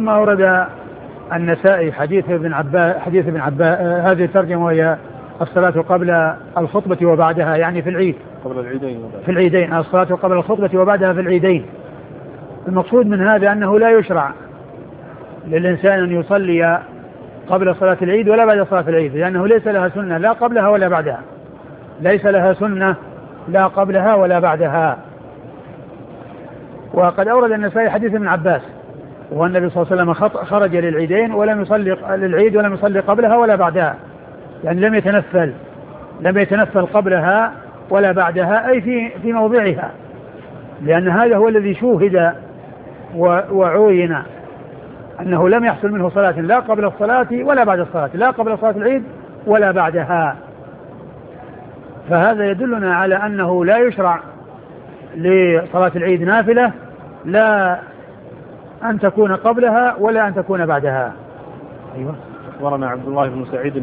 ثم أورد النسائي حديث ابن عباس هذه الترجمة، وهي الصلاة قبل الخطبة وبعدها، يعني في العيد، قبل العيدين في العيدين، الصلاة قبل الخطبة وبعدها في العيدين. المقصود من هذا أنه لا يشرع للإنسان أن يصلي قبل صلاة العيد ولا بعد صلاة العيد، لأنه ليس لها سنة لا قبلها ولا بعدها، ليس لها سنة لا قبلها ولا بعدها. وقد أورد النسائي حديث ابن عباس، وهو النبي صلى الله عليه وسلم خرج للعيدين ولم يصلي للعيد ولم يصلي قبلها ولا بعدها، يعني لم يتنفل قبلها ولا بعدها، أي في موضعها، لأن هذا هو الذي شوهد وعوين أنه لم يحصل منه صلاة لا قبل الصلاة ولا بعد الصلاة، لا قبل صلاة العيد ولا بعدها. فهذا يدلنا على أنه لا يشرع لصلاة العيد نافلة لا أن تكون قبلها ولا أن تكون بعدها. أيوة. أخبرنا عبد الله بن سعيد